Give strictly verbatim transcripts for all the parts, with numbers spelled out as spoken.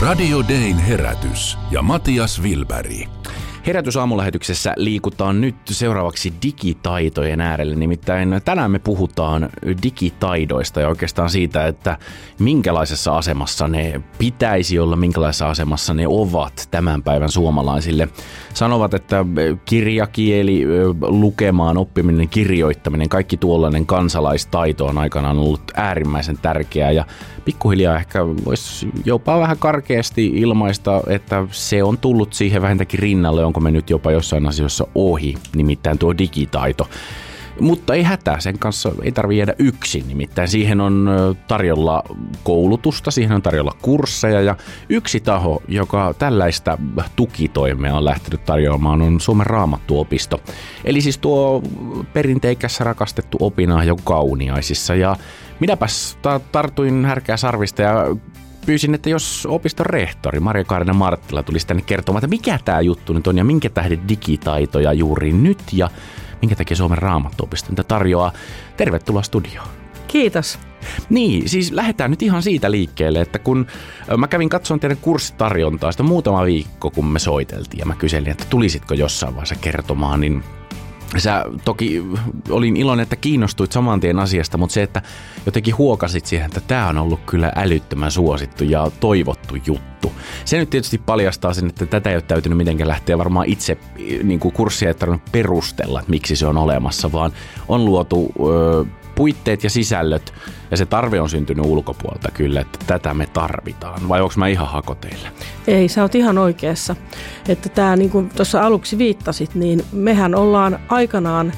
Radio Dayn herätys ja Matias Wilberg. Herätysaamulähetyksessä liikutaan nyt seuraavaksi digitaitojen äärelle. Nimittäin tänään me puhutaan digitaidoista ja oikeastaan siitä, että minkälaisessa asemassa ne pitäisi olla, minkälaisessa asemassa ne ovat tämän päivän suomalaisille. Sanovat, että kirjakieli, lukemaan, oppiminen, kirjoittaminen, kaikki tuollainen kansalaistaito on aikanaan ollut äärimmäisen tärkeää ja pikkuhiljaa ehkä voisi jopa vähän karkeasti ilmaista, että se on tullut siihen vähintäänkin rinnalle, onko me nyt jopa jossain asioissa ohi, nimittäin tuo digitaito. Mutta ei hätää, sen kanssa ei tarvitse jäädä yksin, nimittäin siihen on tarjolla koulutusta, siihen on tarjolla kursseja ja yksi taho, joka tällaista tukitoimea on lähtenyt tarjoamaan, on Suomen Raamattuopisto. Eli siis tuo perinteikäs rakastettu opinahjo Kauniaisissa ja minäpäs tartuin härkää sarvista ja pyysin, että jos opiston rehtori Maria-Kaarina Marttila tulisi tänne kertomaan, että mikä tämä juttu nyt on ja minkä tähden digitaitoja juuri nyt ja minkä takia Suomen Raamattuopisto niitä tarjoaa. Tervetuloa studioon. Kiitos. Niin, siis lähdetään nyt ihan siitä liikkeelle, että kun mä kävin katsomaan teidän kurssitarjontaa sitä muutama viikko, kun me soiteltiin ja mä kyselin, että tulisitko jossain vaiheessa kertomaan, niin sä toki olin iloinen, että kiinnostuit saman tien asiasta, mutta se, että jotenkin huokasit siihen, että tämä on ollut kyllä älyttömän suosittu ja toivottu juttu. Se nyt tietysti paljastaa sen, että tätä ei ole täytynyt mitenkään lähteä varmaan itse niin kuin kurssia ei tarvinnut perustella, että miksi se on olemassa, vaan on luotu ö, puitteet ja sisällöt ja se tarve on syntynyt ulkopuolelta kyllä, että tätä me tarvitaan. Vai onko mä ihan hakoteilla? Ei, sä oot ihan oikeassa. Että tää, niin kuin tuossa aluksi viittasit, niin mehän ollaan aikanaan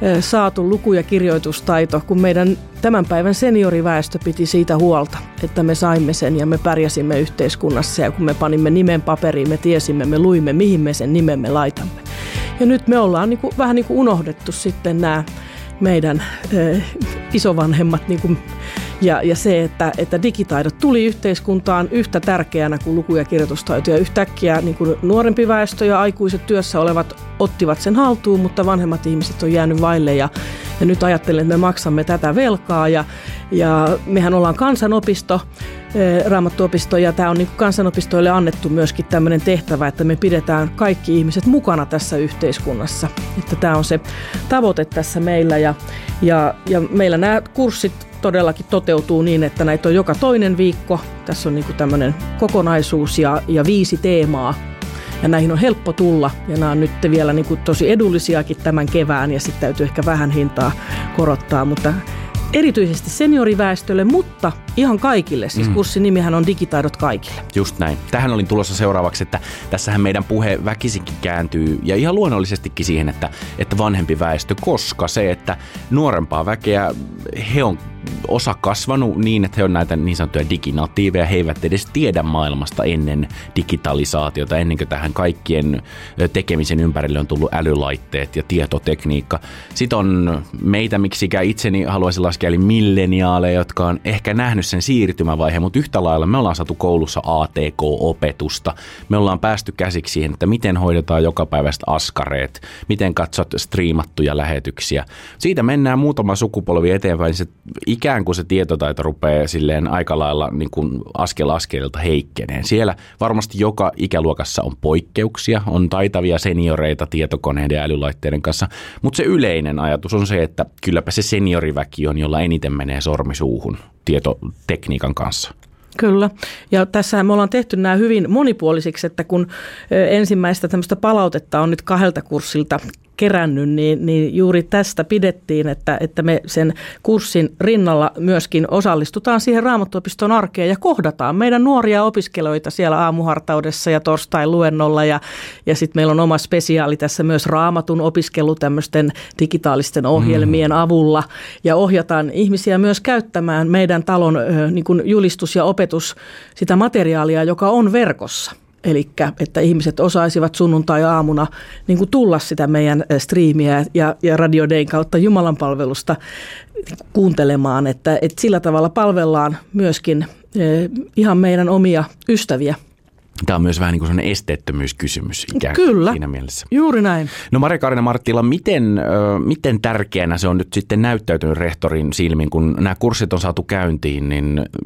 saatu luku- ja kirjoitustaito, kun meidän tämän päivän senioriväestö piti siitä huolta, että me saimme sen ja me pärjäsimme yhteiskunnassa ja kun me panimme nimen paperiin, me tiesimme, me luimme, mihin me sen nimemme laitamme. Ja nyt me ollaan niin kuin, vähän niin kuin unohdettu sitten nämä meidän äh, isovanhemmat niin kuin, ja, ja se, että, että digitaidot tuli yhteiskuntaan yhtä tärkeänä kuin luku- ja kirjoitustaito. Ja yhtäkkiä niin kuin nuorempi väestö ja aikuiset työssä olevat ottivat sen haltuun, mutta vanhemmat ihmiset on jäänyt vaille. Ja, ja nyt ajattelen, että me maksamme tätä velkaa. Ja, ja mehän ollaan kansanopisto, Raamattuopisto, ja tämä on niin kuin kansanopistoille annettu myöskin tämmöinen tehtävä, että me pidetään kaikki ihmiset mukana tässä yhteiskunnassa. Että tämä on se tavoite tässä meillä. Ja, ja, ja meillä nämä kurssit todellakin toteutuu niin, että näitä on joka toinen viikko. Tässä on niin kuin tämmöinen kokonaisuus ja, ja viisi teemaa. Ja näihin on helppo tulla. Ja nämä on nyt vielä niin kuin tosi edullisiakin tämän kevään. Ja sitten täytyy ehkä vähän hintaa korottaa. Mutta erityisesti senioriväestölle, mutta ihan kaikille. Siis mm. kurssin nimihän on Digitaidot kaikille. Just näin. Tähän olin tulossa seuraavaksi, että tässähän meidän puhe väkisinkin kääntyy ja ihan luonnollisestikin siihen, että, että vanhempi väestö, koska se, että nuorempaa väkeä, he on osa kasvanut niin, että he on näitä niin sanottuja diginatiiveja, he eivät edes tiedä maailmasta ennen digitalisaatiota, ennen kuin tähän kaikkien tekemisen ympärille on tullut älylaitteet ja tietotekniikka. Sitten on meitä, miksikä itseni haluaisin laskea, eli milleniaaleja, jotka on ehkä nähnyt sen siirtymävaiheen, mutta yhtä lailla me ollaan saatu koulussa A T K-opetusta. Me ollaan päästy käsiksi siihen, että miten hoidetaan jokapäiväiset askareet, miten katsot striimattuja lähetyksiä. Siitä mennään muutama sukupolvi eteenpäin, se ikään kuin se tietotaito rupeaa silleen aika lailla niin kuin askel askeleelta heikkeneen. Siellä varmasti joka ikäluokassa on poikkeuksia, on taitavia senioreita tietokoneiden ja älylaitteiden kanssa, mutta se yleinen ajatus on se, että kylläpä se senioriväki on, jolla eniten menee sormi suuhun tietotekniikan kanssa. Kyllä. Ja tässä me ollaan tehty nämä hyvin monipuolisiksi, että kun ensimmäistä tämmöistä palautetta on nyt kahdelta kurssilta kerännyt, niin, niin juuri tästä pidettiin, että, että me sen kurssin rinnalla myöskin osallistutaan siihen Raamattuopiston arkeen ja kohdataan meidän nuoria opiskelijoita siellä aamuhartaudessa ja torstain luennolla ja, ja sitten meillä on oma spesiaali tässä myös Raamatun opiskelu tämmöisten digitaalisten ohjelmien mm. avulla ja ohjataan ihmisiä myös käyttämään meidän talon niin kuin julistus ja opetus sitä materiaalia, joka on verkossa. Eli että ihmiset osaisivat sunnuntai-aamuna niin kuin tulla sitä meidän striimiä ja, ja Radio Dayn kautta Jumalanpalvelusta kuuntelemaan, että, että sillä tavalla palvellaan myöskin eh, ihan meidän omia ystäviä. Tämä on myös vähän niin kuin sellainen esteettömyyskysymys ikään kuin Kyllä, siinä mielessä. Juuri näin. No Maria-Kaarina Marttila, miten, miten tärkeänä se on nyt sitten näyttäytynyt rehtorin silmin, kun nämä kurssit on saatu käyntiin, niin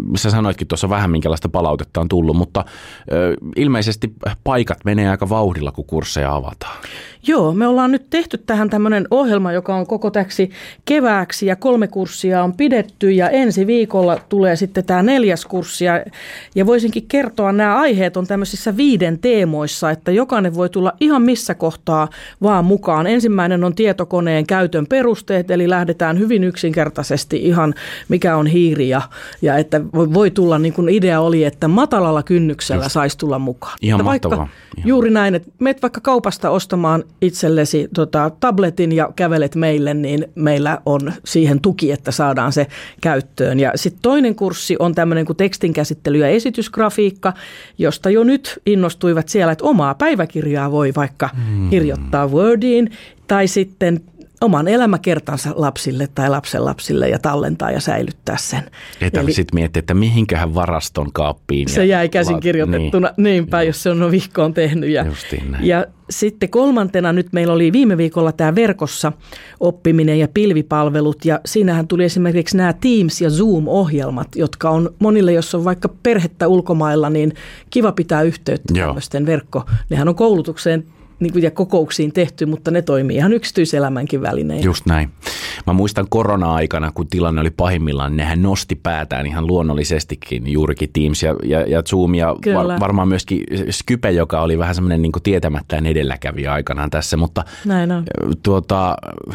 sä sanoitkin tuossa vähän, minkälaista palautetta on tullut, mutta ö, ilmeisesti paikat menee aika vauhdilla, kun kursseja avataan. Joo, me ollaan nyt tehty tähän tämmöinen ohjelma, joka on koko täksi kevääksi ja kolme kurssia on pidetty ja ensi viikolla tulee sitten tämä neljäs kurssi ja, ja voisinkin kertoa, nämä aiheet on tämmöisissä viiden teemoissa, että jokainen voi tulla ihan missä kohtaa vaan mukaan. Ensimmäinen on tietokoneen käytön perusteet, eli lähdetään hyvin yksinkertaisesti ihan mikä on hiiri ja, ja että voi, voi tulla niin kuin idea oli, että matalalla kynnyksellä Just. saisi tulla mukaan. Ihan vaikka, mahtavaa. Ihan. Juuri näin, että menet vaikka kaupasta ostamaan itsellesi tota, tabletin ja kävelet meille, niin meillä on siihen tuki, että saadaan se käyttöön. Ja sitten toinen kurssi on tämmöinen kuin tekstinkäsittely ja esitysgrafiikka, josta jo nyt innostuivat siellä, että omaa päiväkirjaa voi vaikka hmm. kirjoittaa Wordiin tai sitten oman elämäkertansa lapsille tai lapsenlapsille ja tallentaa ja säilyttää sen. Ei tarvitse miettiä, että mihinkähän varaston kaappiin. Se jäi käsin la- kirjoitettuna niin. niinpä, jos se on vihkoon tehnyt. Ja, ja sitten kolmantena nyt meillä oli viime viikolla tämä verkossa oppiminen ja pilvipalvelut ja siinähän tuli esimerkiksi nämä Teams ja Zoom-ohjelmat, jotka on monille, jos on vaikka perhettä ulkomailla, niin kiva pitää yhteyttä Joo. tämmöisten verkko. Nehän on koulutukseen niin kuin ja kokouksiin tehty, mutta ne toimii ihan yksityiselämänkin välineen. Just näin. Mä muistan korona-aikana, kun tilanne oli pahimmillaan, nehän nosti päätään ihan luonnollisestikin, juurikin Teams ja, ja, ja Zoom ja var, varmaan myöskin Skype, joka oli vähän semmoinen niin kuin tietämättään edelläkävijä aikanaan tässä, mutta näin on. Tuota,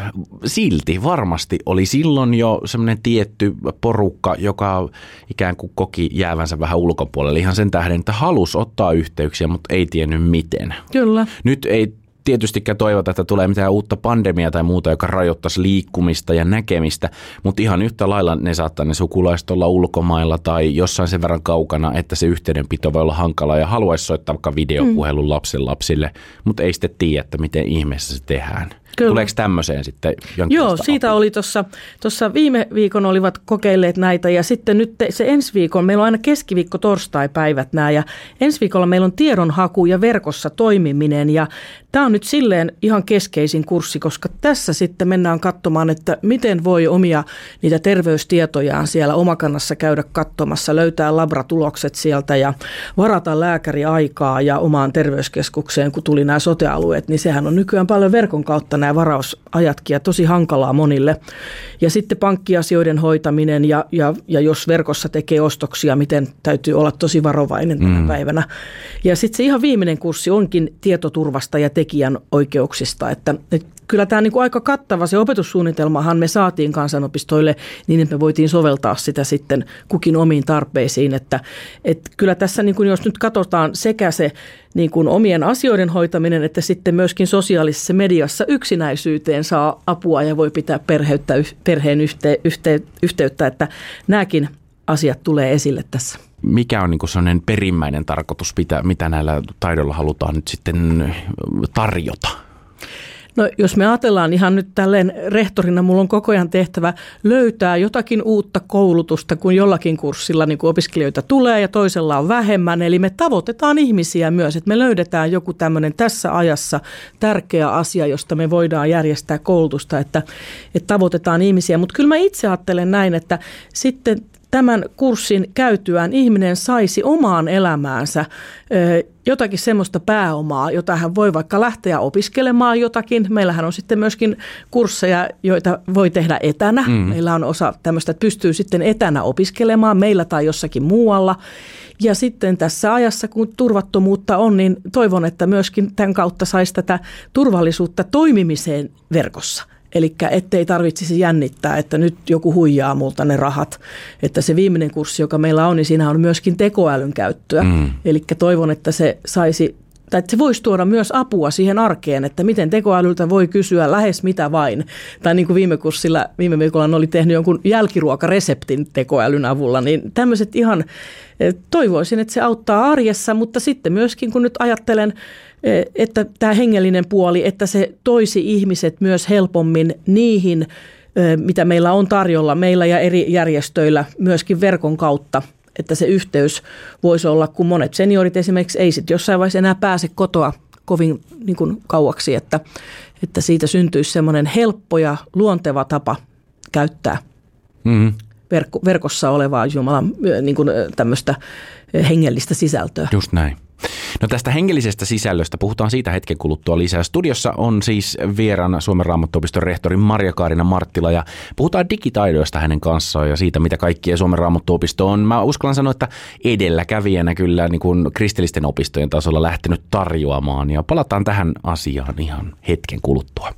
silti varmasti oli silloin jo semmoinen tietty porukka, joka ikään kuin koki jäävänsä vähän ulkopuolelle ihan sen tähden, että halusi ottaa yhteyksiä, mutta ei tiennyt miten. Kyllä. Nyt ei tietystikään toivota, että tulee mitään uutta pandemiaa tai muuta, joka rajoittaisi liikkumista ja näkemistä, mutta ihan yhtä lailla ne saattaa ne sukulaiset olla ulkomailla tai jossain sen verran kaukana, että se yhteydenpito voi olla hankalaa ja haluaisi soittaa vaikka videopuhelun mm. lapsen lapsille, mutta ei sitten tiedä, että miten ihmeessä se tehdään. Kyllä. Tuleeko tämmöiseen sitten jonkinlaista Joo, siitä apua? Oli tuossa viime viikon olivat kokeilleet näitä ja sitten nyt se ensi viikon, meillä on aina keskiviikko torstai-päivät nämä ja ensi viikolla meillä on tiedonhaku ja verkossa toimiminen ja tämä on nyt silleen ihan keskeisin kurssi, koska tässä sitten mennään katsomaan, että miten voi omia niitä terveystietojaan siellä Omakannassa käydä katsomassa, löytää labratulokset sieltä ja varata lääkäriaikaa ja omaan terveyskeskukseen, kun tuli nämä sote-alueet, niin sehän on nykyään paljon verkon kautta nämä varausajatkin ja tosi hankalaa monille. Ja sitten pankkiasioiden hoitaminen ja, ja, ja jos verkossa tekee ostoksia, miten täytyy olla tosi varovainen tänä mm. päivänä. Ja sitten se ihan viimeinen kurssi onkin tietoturvasta ja tekijän oikeuksista, että, että kyllä tämä on niin kuin aika kattava. Se opetussuunnitelmahan me saatiin kansanopistoille niin, että me voitiin soveltaa sitä sitten kukin omiin tarpeisiin. Että, että kyllä tässä, niin kuin jos nyt katsotaan sekä se niin kuin omien asioiden hoitaminen, että sitten myöskin sosiaalisessa mediassa yksinäisyyteen saa apua ja voi pitää perheyttä, perheen yhte, yhte, yhteyttä, että nämäkin asiat tulee esille tässä. Mikä on niin kuin sellainen perimmäinen tarkoitus, mitä, mitä näillä taidoilla halutaan nyt sitten tarjota? No jos me ajatellaan ihan nyt tälleen rehtorina, mulla on koko ajan tehtävä löytää jotakin uutta koulutusta, kun jollakin kurssilla niin kuin opiskelijoita tulee ja toisella on vähemmän. Eli me tavoitetaan ihmisiä myös, että me löydetään joku tämmöinen tässä ajassa tärkeä asia, josta me voidaan järjestää koulutusta, että, että tavoitetaan ihmisiä. Mutta kyllä mä itse ajattelen näin, että sitten tämän kurssin käytyään ihminen saisi omaan elämäänsä jotakin semmoista pääomaa, jota hän voi vaikka lähteä opiskelemaan jotakin. Meillähän on sitten myöskin kursseja, joita voi tehdä etänä. Mm. Meillä on osa tämmöistä, että pystyy sitten etänä opiskelemaan meillä tai jossakin muualla. Ja sitten tässä ajassa, kun turvattomuutta on, niin toivon, että myöskin tämän kautta saisi tätä turvallisuutta toimimiseen verkossa. Eli ettei tarvitsisi jännittää, että nyt joku huijaa multa ne rahat. Että se viimeinen kurssi, joka meillä on, niin siinä on myöskin tekoälyn käyttöä. Mm. Eli toivon, että se saisi, tai että se voisi tuoda myös apua siihen arkeen, että miten tekoälyltä voi kysyä lähes mitä vain. Tai niin kuin viime kurssilla, viime viikolla oli tehnyt jonkun jälkiruokareseptin tekoälyn avulla, niin tämmöiset ihan, toivoisin, että se auttaa arjessa, mutta sitten myöskin kun nyt ajattelen, että tämä hengellinen puoli, että se toisi ihmiset myös helpommin niihin, mitä meillä on tarjolla, meillä ja eri järjestöillä myöskin verkon kautta, että se yhteys voisi olla, kun monet seniorit esimerkiksi ei sitten jossain vaiheessa enää pääse kotoa kovin niin kuin kauaksi, että, että siitä syntyisi semmoinen helppo ja luonteva tapa käyttää mm-hmm. verkko, verkossa olevaa Jumalan niin kuin tämmöistä hengellistä sisältöä. Just näin. No tästä hengellisestä sisällöstä puhutaan siitä hetken kuluttua lisää. Studiossa on siis vieraana Suomen Raamattuopiston rehtori Marja-Kaarina Marttila ja puhutaan digitaidoista hänen kanssaan ja siitä, mitä kaikkia Suomen Raamattuopisto on. Mä uskallan sanoa, että edelläkävijänä kyllä niin kuin kristillisten opistojen tasolla lähtenyt tarjoamaan ja palataan tähän asiaan ihan hetken kuluttua.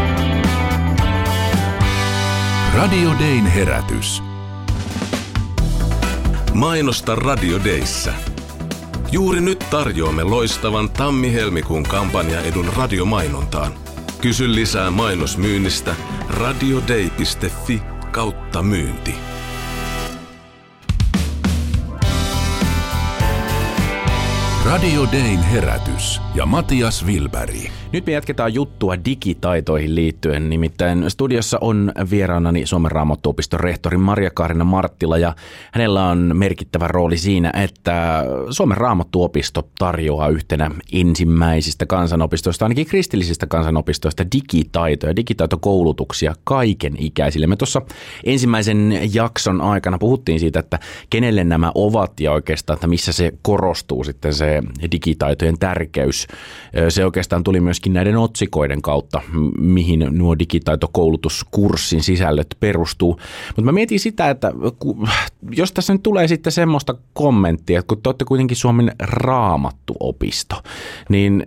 Radio Dayn herätys. Mainosta Radio Dayssä. Juuri nyt tarjoamme loistavan tammi-helmikuun kampanjaedun radiomainontaan. Kysy lisää mainosmyynnistä radioday piste fi kautta myynti. Radio Dayn herätys ja Matias Wilberg. Nyt me jatketaan juttua digitaitoihin liittyen, nimittäin studiossa on vieraanani Suomen Raamattuopiston rehtori Marja-Kaarina Marttila ja hänellä on merkittävä rooli siinä, että Suomen Raamattuopisto tarjoaa yhtenä ensimmäisistä kansanopistoista, ainakin kristillisistä kansanopistoista, digitaitoja, digitaitokoulutuksia kaiken ikäisille. Me tuossa ensimmäisen jakson aikana puhuttiin siitä, että kenelle nämä ovat ja oikeastaan, että missä se korostuu sitten se digitaitojen tärkeys. Se oikeastaan tuli myöskin näiden otsikoiden kautta, mihin nuo digitaitokoulutuskurssin sisällöt perustuu. Mutta mä mietin sitä, että jos tässä nyt tulee sitten semmoista kommenttia, että kun te olette kuitenkin Suomen Raamattuopisto, niin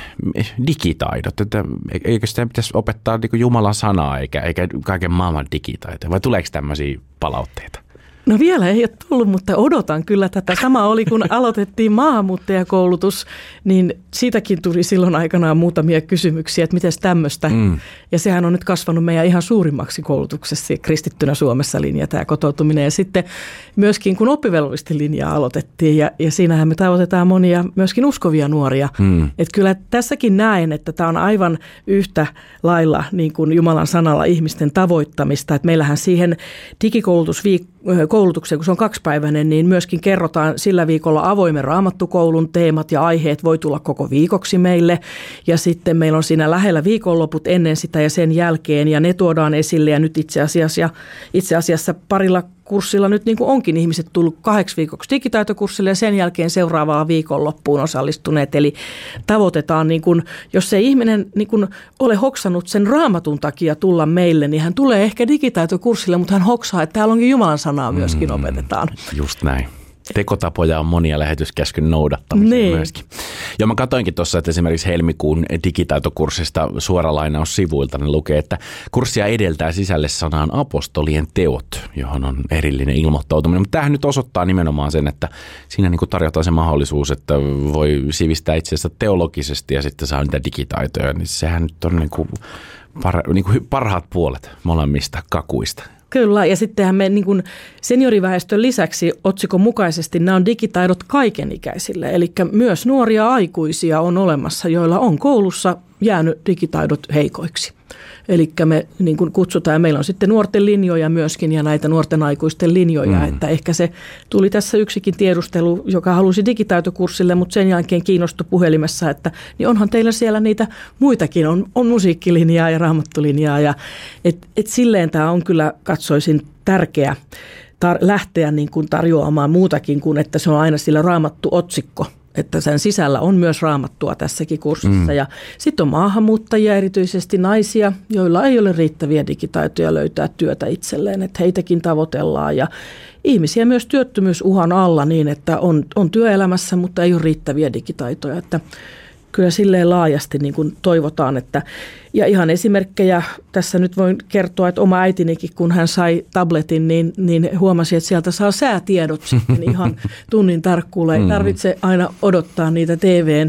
digitaidot, että eikö sitä pitäisi opettaa niin kuin Jumalan sanaa eikä, eikä kaiken maailman digitaitoja, vai tuleeko tämmöisiä palautteita? No vielä ei ole tullut, mutta odotan kyllä tätä. Sama oli, kun aloitettiin maahanmuuttajakoulutus, niin siitäkin tuli silloin aikanaan muutamia kysymyksiä, että miten tämmöistä. Mm. Ja sehän on nyt kasvanut meidän ihan suurimmaksi koulutuksessa kristittynä Suomessa linja, tämä kotoutuminen. Ja sitten myöskin, kun oppivelvollisten linjaa aloitettiin, ja, ja siinähän me tavoitetaan monia myöskin uskovia nuoria. Mm. Että kyllä tässäkin näen, että tämä on aivan yhtä lailla niin kuin Jumalan sanalla ihmisten tavoittamista. Että meillähän siihen digikoulutusviikkoon, koulutukseen, kun se on kaksipäiväinen, niin myöskin kerrotaan sillä viikolla avoimen raamattukoulun teemat ja aiheet voi tulla koko viikoksi meille. Ja sitten meillä on siinä lähellä viikonloput ennen sitä ja sen jälkeen ja ne tuodaan esille ja nyt itse asiassa, itse asiassa parilla kurssilla nyt niin kuin onkin ihmiset tullut kahdeksi viikoksi digitaitokurssille ja sen jälkeen seuraavaan viikonloppuun osallistuneet. Eli tavoitetaan, niin kuin, jos ei ihminen niin kuin ole hoksannut sen raamatun takia tulla meille, niin hän tulee ehkä digitaitokurssille, mutta hän hoksaa, että täällä onkin Jumalan sanaa myöskin mm, opetetaan. Just näin. Tekotapoja on monia lähetyskäskyn noudattamiseen niin. myöskin. Ja mä katsoinkin tuossa, että esimerkiksi helmikuun digitaitokurssista suora lainaus sivuilta niin lukee, että kurssia edeltää sisälle sanaan apostolien teot, johon on erillinen ilmoittautuminen. Mutta tämähän nyt osoittaa nimenomaan sen, että siinä niin kuin tarjotaan se mahdollisuus, että voi sivistää itseänsä teologisesti ja sitten saa niitä digitaitoja. Niin sehän nyt on niin kuin par, niin kuin parhaat puolet molemmista kakuista. Kyllä, ja sittenhän me niin kuin senioriväestön lisäksi otsikon mukaisesti nämä on digitaidot kaikenikäisille, eli myös nuoria aikuisia on olemassa, joilla on koulussa jäänyt digitaidot heikoiksi. Eli me niin kuin kutsutaan, ja meillä on sitten nuorten linjoja myöskin ja näitä nuorten aikuisten linjoja, mm. että ehkä se tuli tässä yksikin tiedustelu, joka halusi digitaitokurssille, mutta sen jälkeen kiinnostui puhelimessa, että niin onhan teillä siellä niitä muitakin, on, on musiikkilinjaa ja raamattulinjaa, ja et, et silleen tämä on kyllä, katsoisin, tärkeä tar- lähteä niin kuin tarjoamaan muutakin kuin, että se on aina sillä raamattu otsikko. Että sen sisällä on myös raamattua tässäkin kurssissa. Mm. Ja sitten on maahanmuuttajia, erityisesti naisia, joilla ei ole riittäviä digitaitoja löytää työtä itselleen. Että heitäkin tavoitellaan ja ihmisiä myös työttömyysuhan alla niin, että on, on työelämässä, mutta ei ole riittäviä digitaitoja. Että kyllä silleen laajasti niin kuin toivotaan, että ja ihan esimerkkejä tässä nyt voin kertoa, että oma äitinikin, kun hän sai tabletin, niin, niin huomasi, että sieltä saa säätiedot sitten ihan tunnin tarkkuudella. Ei tarvitse aina odottaa niitä T V:n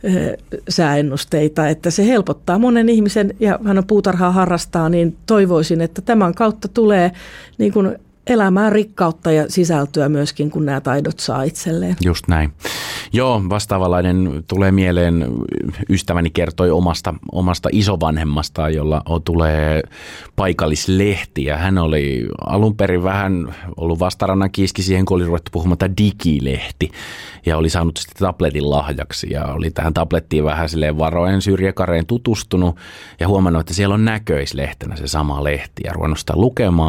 sääennusteita, että se helpottaa monen ihmisen, ja hän on puutarhaa harrastaa, niin toivoisin, että tämän kautta tulee niin kuin elämään rikkautta ja sisältöä myöskin, kun nämä taidot saa itselleen. Just näin. Joo, vastaavanlainen tulee mieleen, ystäväni kertoi omasta, omasta isovanhemmastaan, jolla tulee paikallislehti, ja hän oli alun perin vähän ollut vastarannan kiiski siihen, kun oli ruvettu puhumaan tämä digilehti, ja oli saanut sitten tabletin lahjaksi, ja oli tähän tablettiin vähän silleen varoen syrjäkareen tutustunut, ja huomannut, että siellä on näköislehtenä se sama lehti, ja ruvennut sitä lukemaan.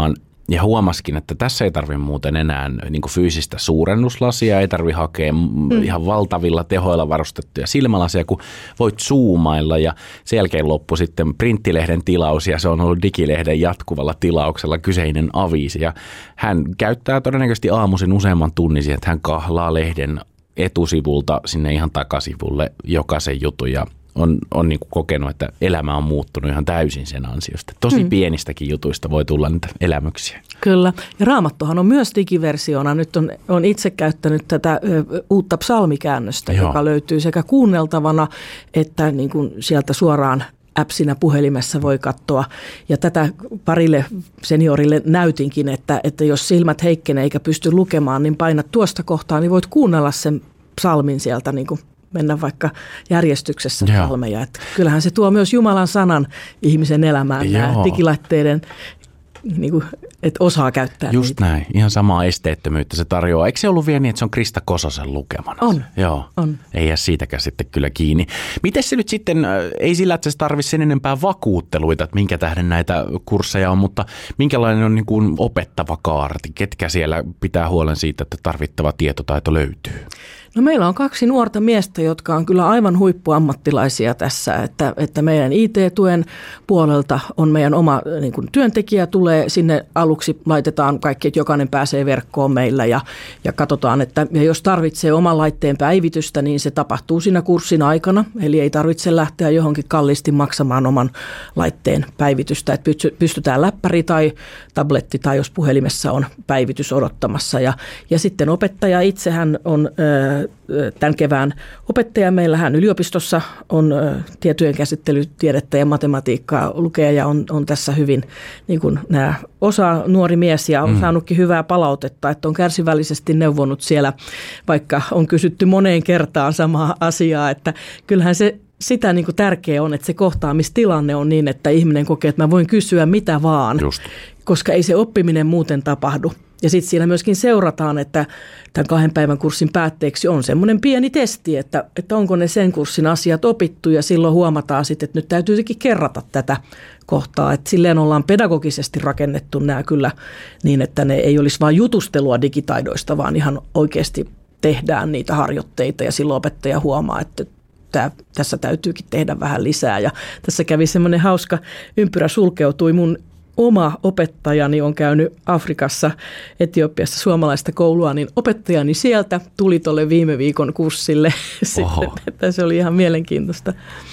ja huomaskin, että tässä ei tarvitse muuten enää niin kuin fyysistä suurennuslasia, ei tarvitse hakea mm. ihan valtavilla tehoilla varustettuja silmälasia, kun voit zoomailla ja sen jälkeen loppu sitten printtilehden tilaus ja se on ollut digilehden jatkuvalla tilauksella kyseinen aviisi ja hän käyttää todennäköisesti aamuisin useamman tunnin siihen, että hän kahlaa lehden etusivulta sinne ihan takasivulle jokaisen jutun ja on, on niin kuin kokenut, että elämä on muuttunut ihan täysin sen ansiosta. Tosi mm. pienistäkin jutuista voi tulla niitä elämyksiä. Kyllä. Ja Raamattuhan on myös digiversiona. Nyt on, on itse käyttänyt tätä ö, uutta psalmikäännöstä, Joo. joka löytyy sekä kuunneltavana että niin kuin sieltä suoraan appsina puhelimessa voi katsoa. Ja tätä parille seniorille näytinkin, että, että jos silmät heikkenee eikä pysty lukemaan, niin painat tuosta kohtaa, niin voit kuunnella sen psalmin sieltä niin kuin mennä vaikka järjestyksessä psalmeja. Että kyllähän se tuo myös Jumalan sanan ihmisen elämään, Joo. nämä digilaitteiden, niin kuin, että osaa käyttää Just niitä. näin. Ihan samaa esteettömyyttä se tarjoaa. Eikö se ollut vielä niin, että se on Krista Kososen lukemana? On. Joo. On. Ei jää siitäkään sitten kyllä kiinni. Miten se nyt sitten, ei sillä, että se tarvitse sen enempää vakuutteluita, että minkä tähden näitä kursseja on, mutta minkälainen on niin kuin opettava kaarti? Ketkä siellä pitää huolen siitä, että tarvittava tietotaito löytyy? No meillä on kaksi nuorta miestä, jotka on kyllä aivan huippuammattilaisia tässä, että, että meidän I T-tuen puolelta on meidän oma niin kuin työntekijä tulee sinne aluksi, laitetaan kaikki, että jokainen pääsee verkkoon meillä ja, ja katsotaan, että ja jos tarvitsee oman laitteen päivitystä, niin se tapahtuu siinä kurssin aikana, eli ei tarvitse lähteä johonkin kalliisti maksamaan oman laitteen päivitystä, että pystytään läppäri tai tabletti tai jos puhelimessa on päivitys odottamassa ja, ja sitten opettaja itsehän on tämän kevään opettaja. Meillähän yliopistossa on tietojen käsittelytiedettä ja matematiikkaa lukee ja on, on tässä hyvin niin kuin nämä osa nuori mies ja on mm. saanutkin hyvää palautetta, että on kärsivällisesti neuvonut siellä, vaikka on kysytty moneen kertaan samaa asiaa, että kyllähän se sitä niin kuin tärkeä on, että se kohtaamistilanne on niin, että ihminen kokee, että mä voin kysyä mitä vaan, Just. koska ei se oppiminen muuten tapahdu. Ja sitten siinä myöskin seurataan, että tämän kahden päivän kurssin päätteeksi on semmoinen pieni testi, että, että onko ne sen kurssin asiat opittu ja silloin huomataan sitten, että nyt täytyy jotenkin kerrata tätä kohtaa. Että silleen ollaan pedagogisesti rakennettu nämä kyllä niin, että ne ei olisi vain jutustelua digitaidoista, vaan ihan oikeasti tehdään niitä harjoitteita ja silloin opettaja huomaa, että Tää, tässä täytyykin tehdä vähän lisää. Ja tässä kävi semmoinen hauska ympyrä sulkeutui. Mun oma opettajani on käynyt Afrikassa, Etiopiassa suomalaista koulua, niin opettajani sieltä tuli tuolle viime viikon kurssille. Sitten, että se oli ihan mielenkiintoista.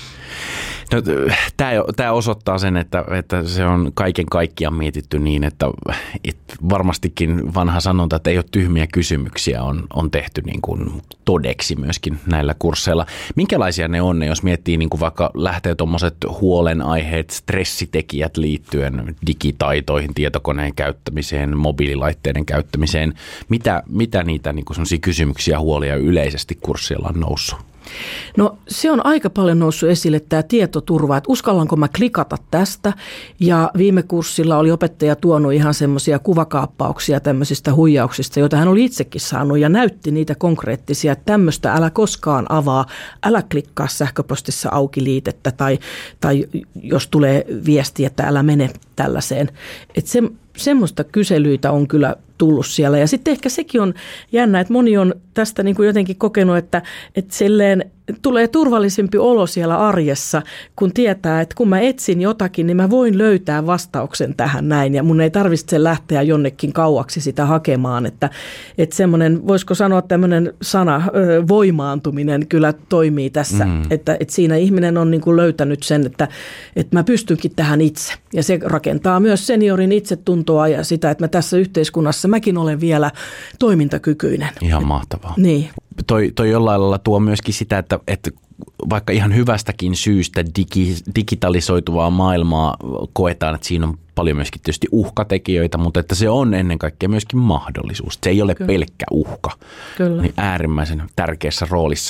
No, tämä osoittaa sen, että, että se on kaiken kaikkiaan mietitty niin, että, että varmastikin vanha sanonta, että ei ole tyhmiä kysymyksiä, on, on tehty niin kuin todeksi myöskin näillä kursseilla. Minkälaisia ne on, jos miettii niin kuin vaikka lähtee tuommoiset huolenaiheet, stressitekijät liittyen digitaitoihin, tietokoneen käyttämiseen, mobiililaitteiden käyttämiseen. Mitä, mitä niitä niin kuin sellaisia kysymyksiä, huolia yleisesti kurssilla on noussut? No se on aika paljon noussut esille tämä tietoturva, että uskallanko mä klikata tästä ja viime kurssilla oli opettaja tuonut ihan semmoisia kuvakaappauksia tämmöisistä huijauksista, joita hän oli itsekin saanut ja näytti niitä konkreettisia, että tämmöistä älä koskaan avaa, älä klikkaa sähköpostissa auki liitettä tai, tai jos tulee viesti, että älä mene tällaiseen, että se, semmoista kyselyitä on kyllä tullut siellä. Ja sitten ehkä sekin on jännä, että moni on tästä niin kuin jotenkin kokenut, että, että silleen tulee turvallisempi olo siellä arjessa, kun tietää, että kun mä etsin jotakin, niin mä voin löytää vastauksen tähän näin. Ja mun ei tarvitse lähteä jonnekin kauaksi sitä hakemaan. Että, että semmoinen, voisiko sanoa tämmöinen sana, voimaantuminen kyllä toimii tässä. Mm. Että, että siinä ihminen on niin kuin löytänyt sen, että, että mä pystynkin tähän itse. Ja se rakentaa myös seniorin itsetuntoa ja sitä, että mä tässä yhteiskunnassa mäkin olen vielä toimintakykyinen. Ihan mahtavaa. Niin. Toi, toi jollain lailla tuo myöskin sitä, että, että vaikka ihan hyvästäkin syystä digi, digitalisoituvaa maailmaa koetaan, että siinä on paljon myöskin tietysti uhkatekijöitä, mutta että se on ennen kaikkea myöskin mahdollisuus. Se ei ole Kyllä. pelkkä uhka. Kyllä. Niin äärimmäisen tärkeässä roolissa.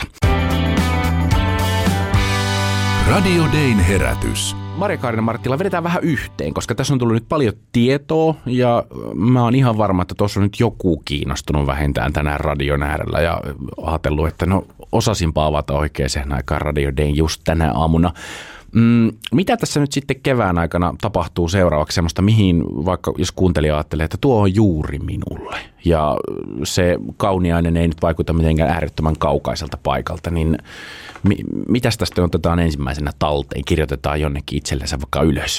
Radio Dayn herätys. Maria-Kaarina Marttila, vedetään vähän yhteen, koska tässä on tullut nyt paljon tietoa ja mä oon ihan varma, että tuossa on nyt joku kiinnostunut vähintään tänään radion äärellä ja ajatellut, että no osasinpa avata oikeaan aikaan Radio Dayn just tänä aamuna. Mm, mitä tässä nyt sitten kevään aikana tapahtuu seuraavaksi semmoista, mihin vaikka jos kuuntelija ajattelee, että tuo on juuri minulle ja se Kauniainen ei nyt vaikuta mitenkään äärettömän kaukaiselta paikalta, niin mi- mitäs tästä otetaan ensimmäisenä talteen, kirjoitetaan jonnekin itsellensä vaikka ylös?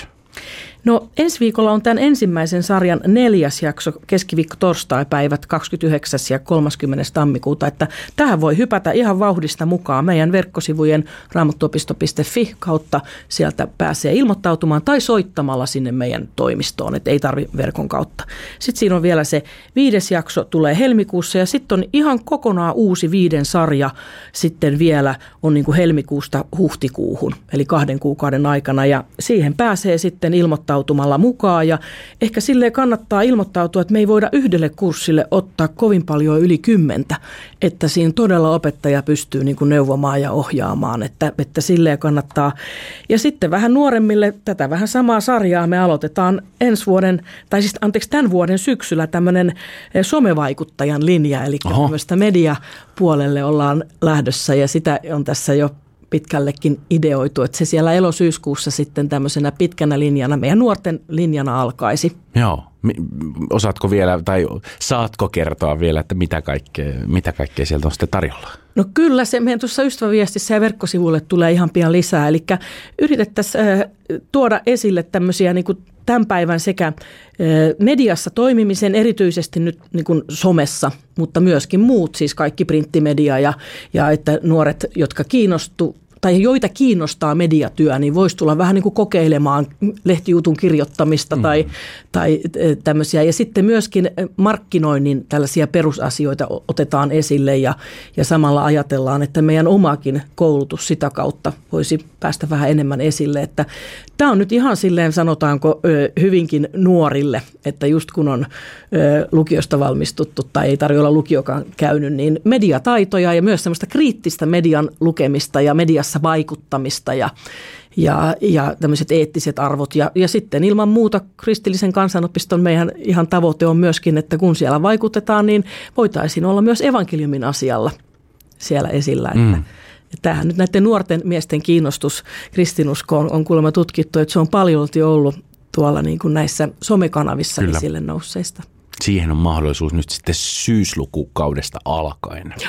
No ensi viikolla on tämän ensimmäisen sarjan neljäs jakso, keskiviikko torstai-päivät kaksikymmentäyhdeksäs ja kolmaskymmenes tammikuuta, että tähän voi hypätä ihan vauhdista mukaan meidän verkkosivujen raamattuopisto piste fi kautta, sieltä pääsee ilmoittautumaan tai soittamalla sinne meidän toimistoon, että ei tarvitse verkon kautta. Sitten siinä on vielä se viides jakso, tulee helmikuussa ja sitten on ihan kokonaan uusi viiden sarja sitten vielä on niin kuin helmikuusta huhtikuuhun, eli kahden kuukauden aikana ja siihen pääsee sitten ilmoittautumalla mukaan ja ehkä silleen kannattaa ilmoittautua, että me ei voida yhdelle kurssille ottaa kovin paljon yli kymmentä, että siinä todella opettaja pystyy niin kuin neuvomaan ja ohjaamaan, että, että silleen kannattaa. Ja sitten vähän nuoremmille tätä vähän samaa sarjaa me aloitetaan ensi vuoden, tai siis anteeksi tämän vuoden syksyllä tämmöinen somevaikuttajan linja, eli tämmöistä mediapuolelle ollaan lähdössä ja sitä on tässä jo pitkällekin ideoitu, että se siellä elosyyskuussa sitten tämmöisenä pitkänä linjana, meidän nuorten linjana alkaisi. Joo. Osaatko vielä tai saatko kertoa vielä, että mitä kaikkea, mitä kaikkea sieltä on sitten tarjolla? No kyllä, se meidän tuossa ystäväviestissä ja verkkosivuille tulee ihan pian lisää. Eli yritettäisiin tuoda esille tämmöisiä niin kuin tämän päivän sekä mediassa toimimisen, erityisesti nyt niin kuin somessa, mutta myöskin muut, siis kaikki printtimedia ja, ja että nuoret, jotka kiinnostu tai joita kiinnostaa mediatyö, niin voisi tulla vähän niin kuin kokeilemaan lehtijutun kirjoittamista tai, mm. tai tämmöisiä. Ja sitten myöskin markkinoinnin tällaisia perusasioita otetaan esille ja, ja samalla ajatellaan, että meidän omakin koulutus sitä kautta voisi päästä vähän enemmän esille. Että tämä on nyt ihan silleen sanotaanko hyvinkin nuorille, että just kun on lukiosta valmistuttu tai ei tarvitse olla lukiokaan käynyt, niin mediataitoja ja myös semmoista kriittistä median lukemista ja mediassa vaikuttamista ja, ja, ja tämmöiset eettiset arvot. Ja, ja sitten ilman muuta kristillisen kansanopiston meidän ihan tavoite on myöskin, että kun siellä vaikutetaan, niin voitaisiin olla myös evankeliumin asialla siellä esillä. Että, mm. Tämähän nyt näiden nuorten miesten kiinnostus kristinuskoon on kuulemma tutkittu, että se on paljolti ollut tuolla niin kuin näissä somekanavissa Kyllä. esille nousseista. Siihen on mahdollisuus nyt sitten syyslukukaudesta alkaen. Joo.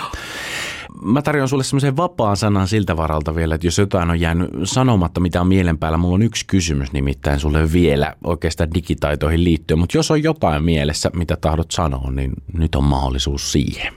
Mä tarjoan sulle semmoisen vapaan sanan siltä varalta vielä, että jos jotain on jäänyt sanomatta, mitä on mielen päällä, mulla on yksi kysymys nimittäin sulle vielä oikeastaan digitaitoihin liittyen, mutta jos on jotain mielessä, mitä tahdot sanoa, niin nyt on mahdollisuus siihen.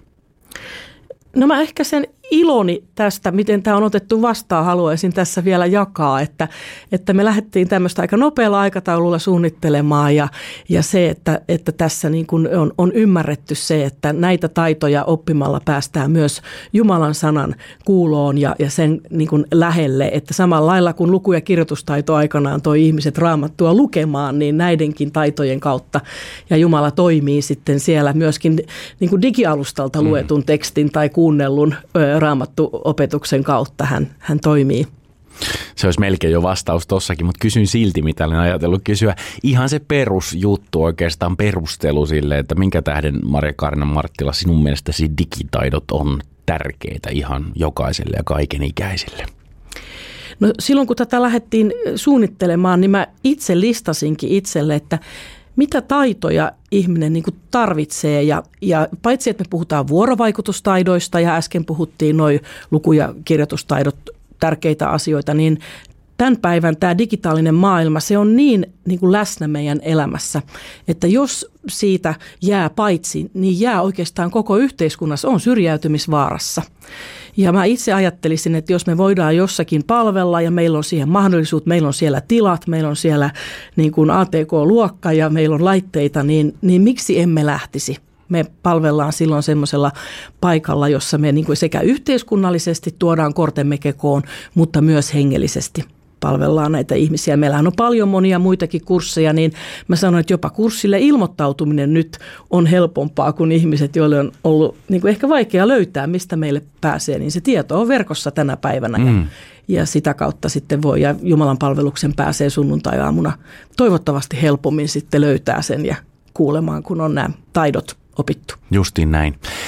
No mä ehkä sen iloni tästä, miten tämä on otettu vastaan, haluaisin tässä vielä jakaa, että, että me lähdettiin tämmöistä aika nopealla aikataululla suunnittelemaan ja, ja se, että, että tässä niin kuin on, on ymmärretty se, että näitä taitoja oppimalla päästään myös Jumalan sanan kuuloon ja, ja sen niin kuin lähelle, että samalla lailla kun luku- ja kirjoitustaito aikanaan toi ihmiset raamattua lukemaan, niin näidenkin taitojen kautta ja Jumala toimii sitten siellä myöskin niin kuin digialustalta luetun tekstin tai kuunnellun raamattuopetuksen kautta hän, hän toimii. Se olisi melkein jo vastaus tossakin, mutta kysyn silti, mitä olen ajatellut kysyä. Ihan se perusjuttu oikeastaan perustelu sille, että minkä tähden Maria-Kaarina Marttila sinun mielestäsi digitaidot on tärkeitä ihan jokaiselle ja kaikenikäisille? No silloin kun tätä lähdettiin suunnittelemaan, niin mä itse listasinkin itselle, että mitä taitoja ihminen niin kuin tarvitsee ja, ja paitsi, että me puhutaan vuorovaikutustaidoista ja äsken puhuttiin noin luku- ja kirjoitustaidot, tärkeitä asioita, niin tämän päivän tämä digitaalinen maailma, se on niin, niin kuin läsnä meidän elämässä, että jos siitä jää paitsi, niin jää oikeastaan koko yhteiskunnassa, on syrjäytymisvaarassa. Ja mä itse ajattelisin, että jos me voidaan jossakin palvella ja meillä on siihen mahdollisuus, meillä on siellä tilat, meillä on siellä niin kuin A T K-luokka ja meillä on laitteita, niin, niin miksi emme lähtisi? Me palvellaan silloin semmoisella paikalla, jossa me niin kuin sekä yhteiskunnallisesti tuodaan kortemme kekoon, mutta myös hengellisesti palvellaan näitä ihmisiä. Meillähän on paljon monia muitakin kursseja, niin mä sanoin, että jopa kurssille ilmoittautuminen nyt on helpompaa kuin ihmiset, joille on ollut niin kuin ehkä vaikea löytää, mistä meille pääsee, niin se tieto on verkossa tänä päivänä mm. ja, ja sitä kautta sitten voi, ja Jumalan palveluksen pääsee sunnuntai-aamuna toivottavasti helpommin sitten löytää sen ja kuulemaan, kun on nämä taidot opittu. Justiin näin.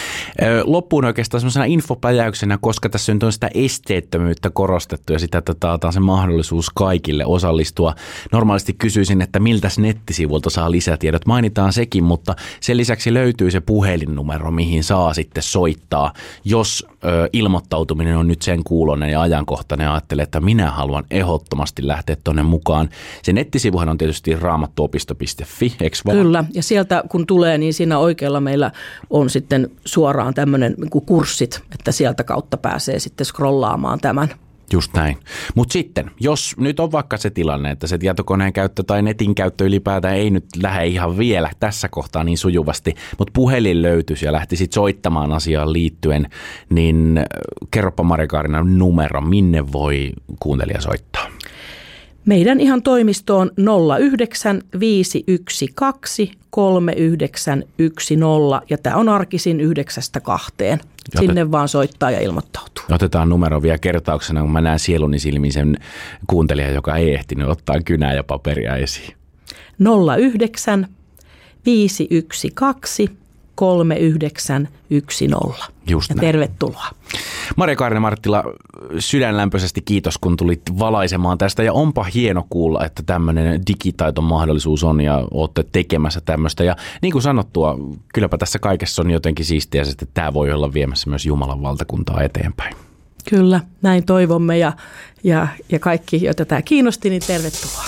Loppuun oikeastaan semmoisena infopläjäyksenä, koska tässä nyt on sitä esteettömyyttä korostettu ja sitä, että taataan se mahdollisuus kaikille osallistua. Normaalisti kysyisin, että miltä nettisivulta saa lisätiedot. Mainitaan sekin, mutta sen lisäksi löytyy se puhelinnumero, mihin saa sitten soittaa, jos ö, ilmoittautuminen on nyt sen kuulonen ja ajankohtainen ja ajattelee, että minä haluan ehdottomasti lähteä tuonne mukaan. Se nettisivuhan on tietysti raamattuopisto piste fi, eikö vaan? Kyllä, ja sieltä kun tulee, niin siinä oikealla meillä on sitten suoraan tämmöinen niin kuin kurssit, että sieltä kautta pääsee sitten scrollaamaan tämän. Just näin. Mutta sitten, jos nyt on vaikka se tilanne, että se tietokoneen käyttö tai netin käyttö ylipäätään ei nyt lähde ihan vielä tässä kohtaa niin sujuvasti, mutta puhelin löytyisi ja lähtisit soittamaan asiaan liittyen, niin kerropa Mari-Kaarina numero, minne voi kuuntelija soittaa? Meidän ihan toimistoon nolla yhdeksän viisi yksi kaksi kolme yhdeksän yksi nolla ja tämä on arkisin yhdeksästä kahteen. Sinne vaan soittaa ja ilmoittautuu. Otetaan numero vielä kertauksena, kun mä näen sieluni silmin sen kuuntelijan, joka ei ehtinyt ottaa kynää ja paperia esiin. nolla yhdeksän viisi yksi kaksi kolme yhdeksän yksi nolla. Just ja näin. Tervetuloa. Mari-Kaarina Marttila, sydänlämpöisesti kiitos, kun tulit valaisemaan tästä. Ja onpa hieno kuulla, että tämmöinen digitaitomahdollisuus on ja olette tekemässä tämmöistä. Ja niin kuin sanottua, kylläpä tässä kaikessa on jotenkin siistiä, että tämä voi olla viemässä myös Jumalan valtakuntaa eteenpäin. Kyllä, näin toivomme ja, ja, ja kaikki, joita tämä kiinnosti, niin tervetuloa.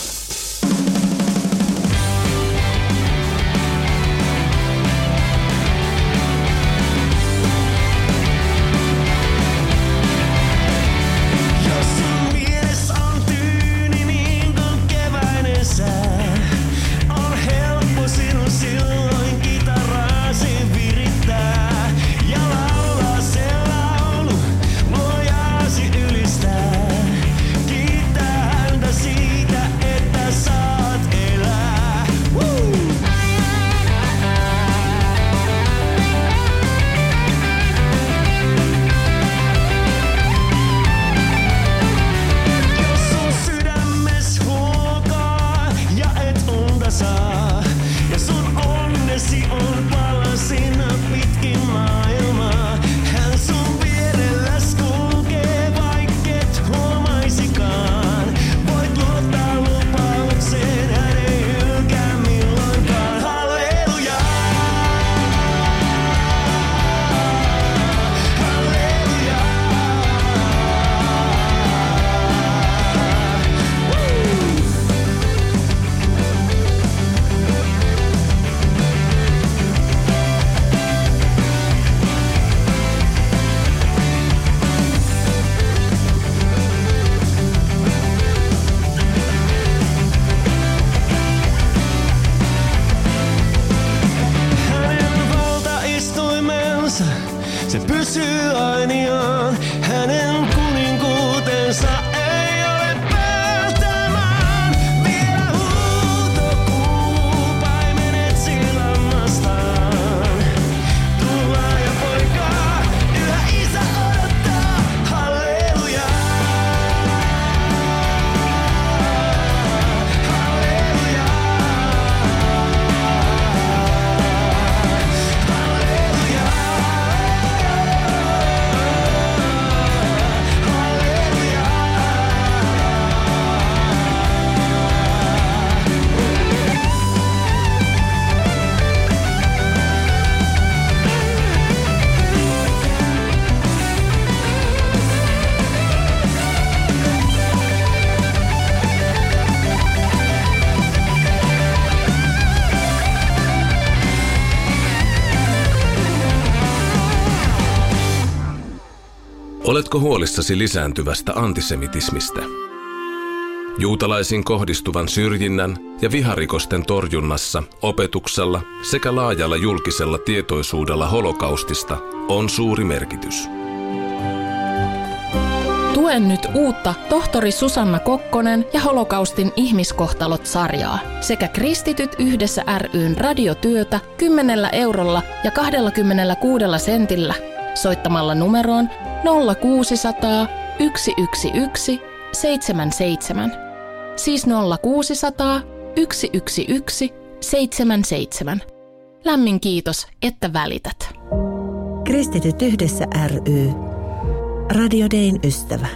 Se pysyy ainiaan, hänen kuninkuutensa ei ole päättämään. Vielä huuto kuuluu, paimenet sillammastaan. Tullaa ja poikaa, yhä isä odottaa, halleluja. Halleluja. Halleluja. Oletko huolissasi lisääntyvästä antisemitismistä? Juutalaisiin kohdistuvan syrjinnän ja viharikosten torjunnassa, opetuksella sekä laajalla julkisella tietoisuudella holokaustista on suuri merkitys. Tuen nyt uutta tohtori Susanna Kokkonen ja holokaustin ihmiskohtalot-sarjaa sekä Kristityt yhdessä ry:n radiotyötä kymmenellä eurolla ja kaksikymmentäkuusi sentillä soittamalla numeroon nolla kuusisataa yksi yksi yksi seitsemän seitsemän. Siis nolla kuusisataa yksi yksi yksi seitsemän seitsemän. Lämmin kiitos, että välität. Kristityt yhdessä ry. Radio Dayn ystävä.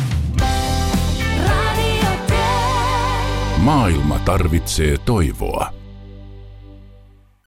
Maailma tarvitsee toivoa.